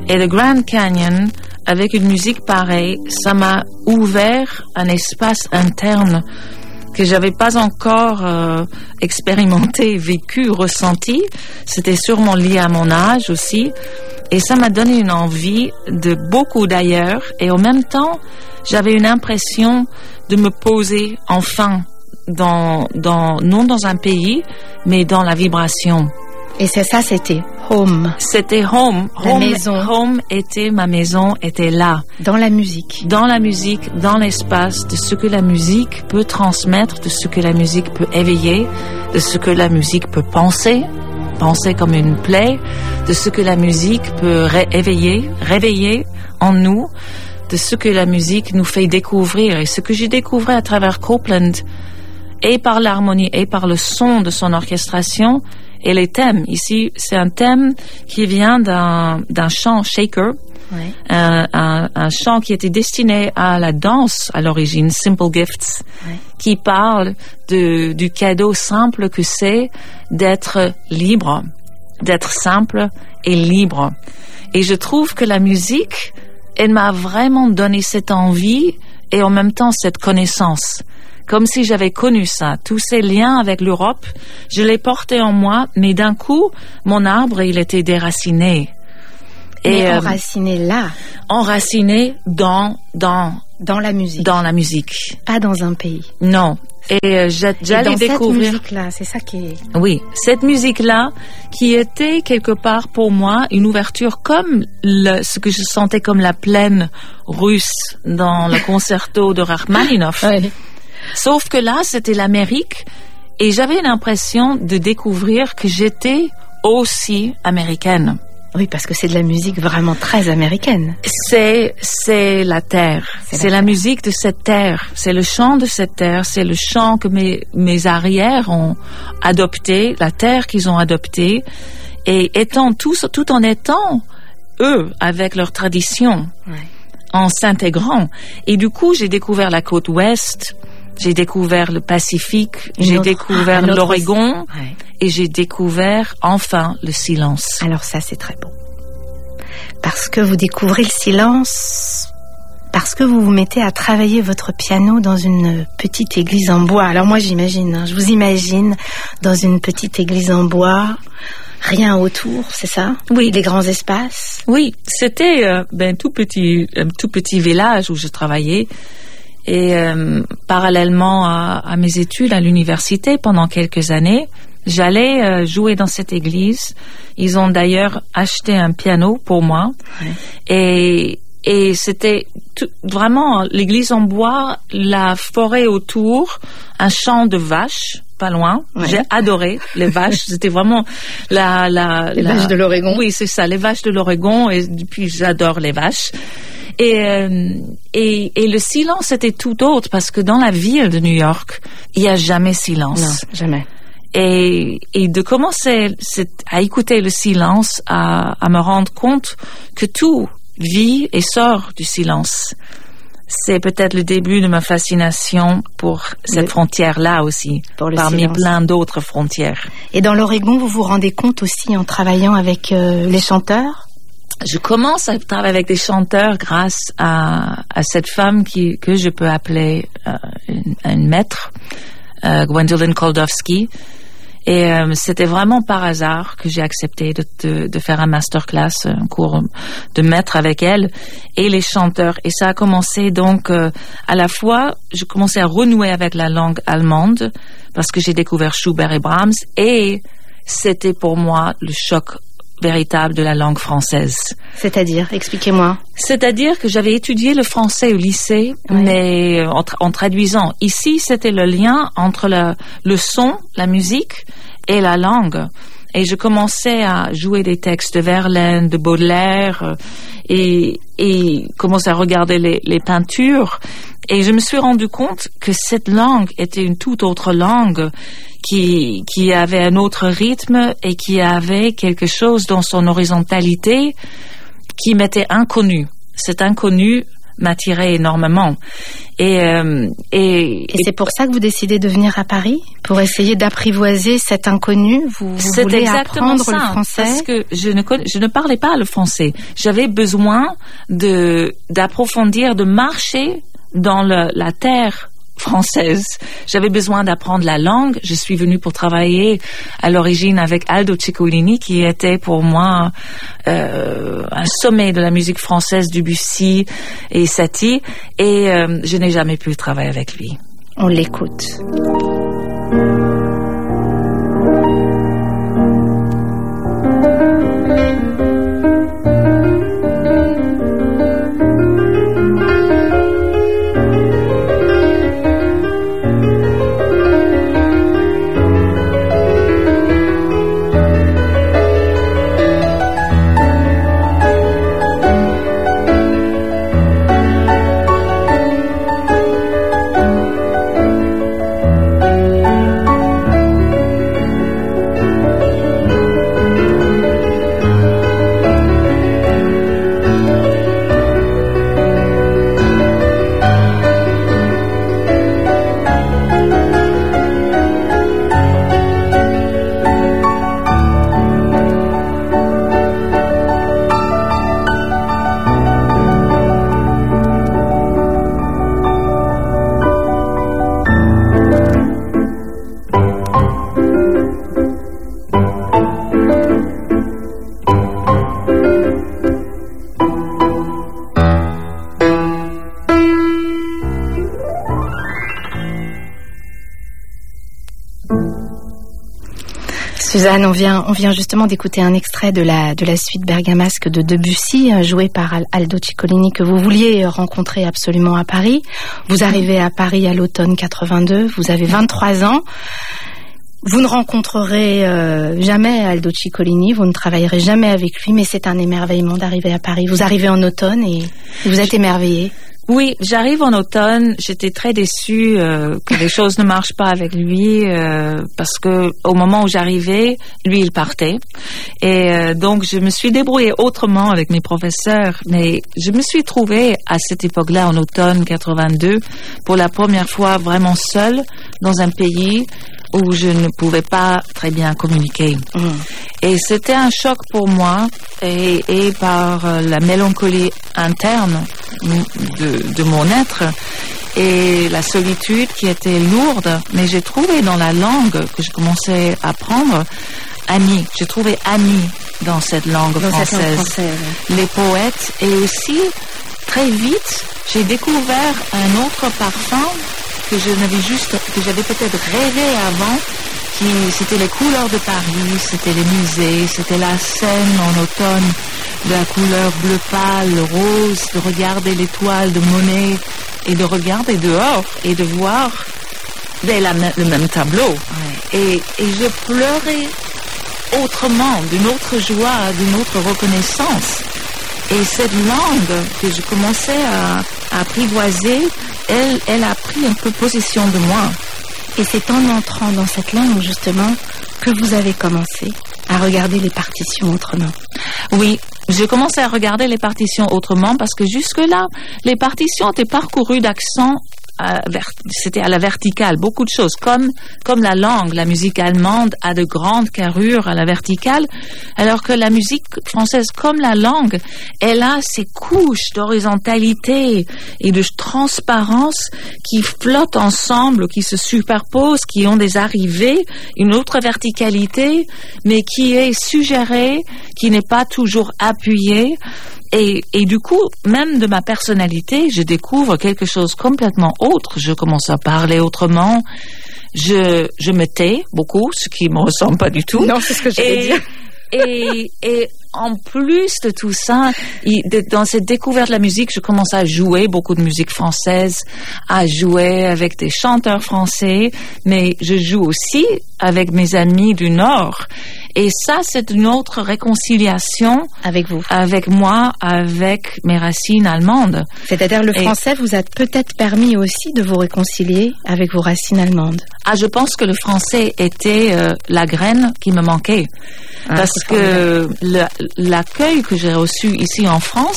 Et le Grand Canyon, avec une musique pareille, ça m'a ouvert un espace interne que j'avais pas encore expérimenté, vécu, ressenti. C'était sûrement lié à mon âge aussi. Et ça m'a donné une envie de beaucoup d'ailleurs. Et en même temps, j'avais une impression de me poser enfin non dans un pays, mais dans la vibration. Et c'est ça, c'était home. C'était home. La maison. Home était ma maison, était là. Dans la musique. Dans la musique, dans l'espace, de ce que la musique peut transmettre, de ce que la musique peut éveiller, de ce que la musique peut penser comme une plaie, de ce que la musique peut réveiller en nous, de ce que la musique nous fait découvrir. Et ce que j'ai découvert à travers Copeland, et par l'harmonie et par le son de son orchestration, et les thèmes. Ici, c'est un thème qui vient d'un chant shaker, ouais. un chant qui était destiné à la danse à l'origine, Simple Gifts, ouais. Qui parle du cadeau simple que c'est d'être libre, d'être simple et libre. Et je trouve que la musique, elle m'a vraiment donné cette envie et en même temps cette connaissance. Comme si j'avais connu ça. Tous ces liens avec l'Europe, je les portais en moi, mais d'un coup, mon arbre, il était déraciné. Et enraciné là. Enraciné dans la musique. Dans la musique. Pas dans un pays. Non. Et j'allais découvrir. Cette musique-là, c'est ça qui est. Oui, cette musique-là, qui était quelque part pour moi une ouverture comme ce que je sentais comme la plaine russe dans le concerto de Rachmaninoff. Ouais. Sauf que là, c'était l'Amérique et j'avais l'impression de découvrir que j'étais aussi américaine. Oui, parce que c'est de la musique vraiment très américaine. C'est la terre. C'est la musique de cette terre. C'est le chant de cette terre. C'est le chant que mes arrières ont adopté, la terre qu'ils ont adoptée. Et tout en étant eux, avec leur tradition, ouais. En s'intégrant. Et du coup, j'ai découvert la côte ouest. J'ai découvert le Pacifique, j'ai découvert l'Oregon, ouais. Et j'ai découvert enfin le silence. Alors ça, c'est très beau. Parce que vous découvrez le silence, parce que vous vous mettez à travailler votre piano dans une petite église en bois. Alors moi, je vous imagine dans une petite église en bois, rien autour, c'est ça? Oui. Les grands espaces? Oui, c'était un tout petit village où je travaillais. Et parallèlement à mes études à l'université pendant quelques années, j'allais jouer dans cette église. Ils ont d'ailleurs acheté un piano pour moi. Ouais. Et c'était vraiment l'église en bois, la forêt autour, un champ de vaches pas loin. Ouais. J'ai adoré les vaches. C'était vraiment les vaches de l'Oregon. Oui, c'est ça, les vaches de l'Oregon. Et puis j'adore les vaches. Et le silence était tout autre parce que dans la ville de New York, il n'y a jamais silence. Non, jamais. Et de commencer à écouter le silence, à me rendre compte que tout vit et sort du silence. C'est peut-être le début de ma fascination pour cette frontière-là aussi, parmi silence. Plein d'autres frontières. Et dans l'Oregon, vous vous rendez compte aussi en travaillant avec les chanteurs? Je commence à travailler avec des chanteurs grâce à cette femme que je peux appeler une maître, Gwendolyn Koldovsky. Et c'était vraiment par hasard que j'ai accepté de faire un masterclass, un cours de maître avec elle et les chanteurs. Et ça a commencé donc à la fois, je commençais à renouer avec la langue allemande parce que j'ai découvert Schubert et Brahms et c'était pour moi le choc véritable de la langue française. C'est-à-dire, expliquez-moi. C'est-à-dire que j'avais étudié le français au lycée, oui. Mais en traduisant. Ici, c'était le lien entre le son, la musique et la langue. Et je commençais à jouer des textes de Verlaine, de Baudelaire, et commençais à regarder les peintures. Et je me suis rendu compte que cette langue était une toute autre langue qui avait un autre rythme et qui avait quelque chose dans son horizontalité qui m'était inconnu. Cet inconnu m'attirait énormément. Et c'est pour ça que vous décidez de venir à Paris, pour essayer d'apprivoiser cet inconnu. Vous voulez apprendre le français. Parce que je ne parlais pas le français. J'avais besoin d'approfondir, de marcher dans la terre française. J'avais besoin d'apprendre la langue. Je suis venue pour travailler à l'origine avec Aldo Ciccolini, qui était pour moi un sommet de la musique française, Debussy et Satie, et je n'ai jamais pu travailler avec lui. On l'écoute. Suzanne, on vient justement d'écouter un extrait de la suite bergamasque de Debussy, jouée par Aldo Ciccolini, que vous vouliez rencontrer absolument à Paris. Vous arrivez à Paris à l'automne 82, vous avez 23 ans. Vous ne rencontrerez jamais Aldo Ciccolini, vous ne travaillerez jamais avec lui, mais c'est un émerveillement d'arriver à Paris. Vous arrivez en automne et vous êtes émerveillé. Oui, j'arrive en automne. J'étais très déçue que les choses ne marchent pas avec lui parce que au moment où j'arrivais, lui il partait et donc je me suis débrouillée autrement avec mes professeurs. Mais je me suis trouvée à cette époque-là, en automne 82, pour la première fois vraiment seule dans un pays où je ne pouvais pas très bien communiquer. Et c'était un choc pour moi et par la mélancolie interne de mon être et la solitude qui était lourde. Mais j'ai trouvé dans la langue que je commençais à apprendre amis. J'ai trouvé amis dans cette langue française. Les poètes et aussi très vite j'ai découvert un autre parfum que j'avais peut-être rêvé avant, c'était les couleurs de Paris, c'était les musées, c'était la Seine en automne, la couleur bleu pâle, le rose, de regarder l'étoile de Monet et de regarder dehors et de voir le même tableau. Ouais. Et je pleurais autrement, d'une autre joie, d'une autre reconnaissance. Et cette langue que je commençais à apprivoiser, elle a pris un peu possession de moi. Et c'est en entrant dans cette langue, justement, que vous avez commencé à regarder les partitions autrement. Oui, j'ai commencé à regarder les partitions autrement parce que jusque-là, les partitions étaient parcourues d'accents. C'était à la verticale, beaucoup de choses, comme la langue, la musique allemande a de grandes carrures à la verticale, alors que la musique française, comme la langue, elle a ces couches d'horizontalité et de transparence qui flottent ensemble, qui se superposent, qui ont des arrivées, une autre verticalité, mais qui est suggérée, qui n'est pas toujours appuyée. Et du coup, même de ma personnalité, je découvre quelque chose complètement autre. Je commence à parler autrement. Je me tais beaucoup, ce qui me ressemble pas du tout. Non, c'est ce que j'allais dire. Et en plus de tout ça, dans cette découverte de la musique, je commence à jouer beaucoup de musique française, à jouer avec des chanteurs français, mais je joue aussi avec mes amis du Nord. Et ça, c'est une autre réconciliation avec vous, avec moi, avec mes racines allemandes. C'est-à-dire le français vous a peut-être permis aussi de vous réconcilier avec vos racines allemandes. Ah, je pense que le français était la graine qui me manquait. Parce que l'accueil que j'ai reçu ici en France,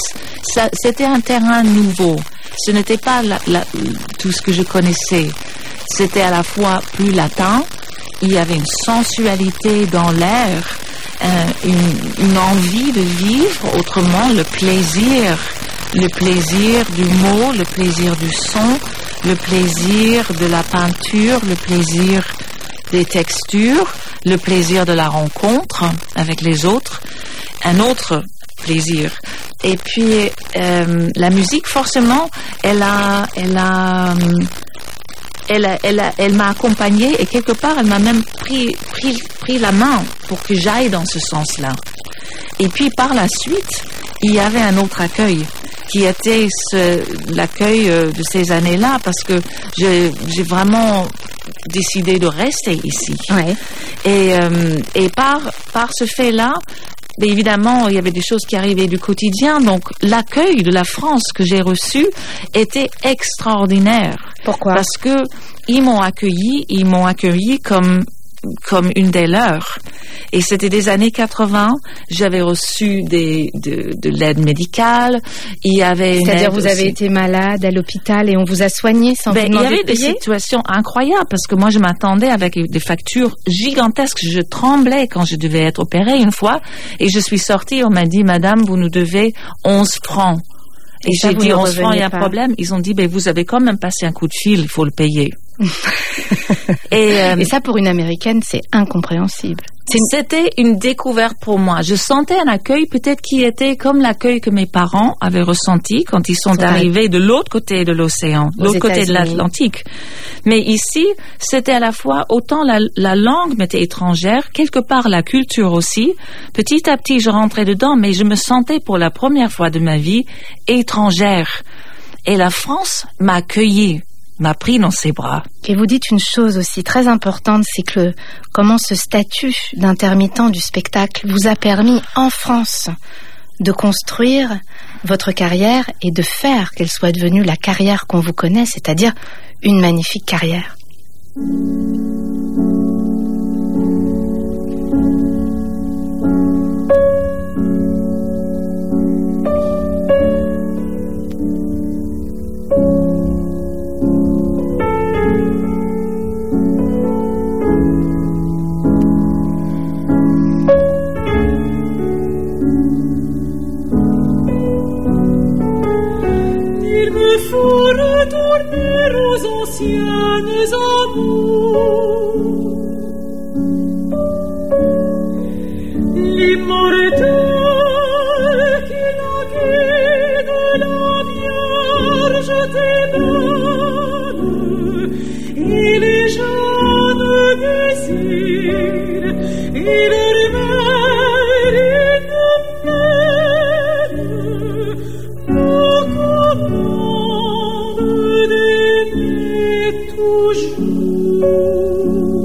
c'était un terrain nouveau. Ce n'était pas tout ce que je connaissais. C'était à la fois plus latin, il y avait une sensualité dans l'air, une envie de vivre autrement, le plaisir du mot, le plaisir du son, le plaisir de la peinture, le plaisir des textures, le plaisir de la rencontre avec les autres, un autre plaisir. Et puis la musique, forcément, elle m'a accompagnée et quelque part elle m'a même pris la main pour que j'aille dans ce sens-là. Et puis par la suite, il y avait un autre accueil qui était l'accueil de ces années-là, parce que j'ai vraiment décidé de rester ici. Ouais. Et par ce fait-là, mais évidemment, il y avait des choses qui arrivaient du quotidien, donc l'accueil de la France que j'ai reçu était extraordinaire. Pourquoi? Parce que ils m'ont accueilli comme une des leurs. Et c'était des années 80. J'avais reçu de l'aide médicale. Il y avait C'est-à-dire vous avez été malade à l'hôpital et on vous a soigné sans vous demander de payer? Il y avait des situations incroyables parce que moi je m'attendais avec des factures gigantesques. Je tremblais quand je devais être opérée une fois et je suis sortie. On m'a dit, madame, vous nous devez 11 francs. Et j'ai dit 11 francs, il y a un problème. Ils ont dit, vous avez quand même passé un coup de fil, il faut le payer. Et ça, pour une Américaine, c'est incompréhensible. C'était une découverte pour moi. Je sentais un accueil peut-être qui était comme l'accueil que mes parents avaient ressenti quand ils sont arrivés de l'autre côté de l'océan, de l'autre côté de l'Atlantique. Mais ici, c'était à la fois autant la langue m'était étrangère, quelque part la culture aussi. Petit à petit, je rentrais dedans, mais je me sentais pour la première fois de ma vie étrangère. Et la France m'a accueillie, m'a pris dans ses bras. Et vous dites une chose aussi très importante, c'est que comment ce statut d'intermittent du spectacle vous a permis en France de construire votre carrière et de faire qu'elle soit devenue la carrière qu'on vous connaît, c'est-à-dire une magnifique carrière. Faut retourner aux anciennes amours. L'immortel qui naquit de la Vierge t'émane, et les jeunes désirs, et leur mère inhumaine, nous commandent d'aimer toujours.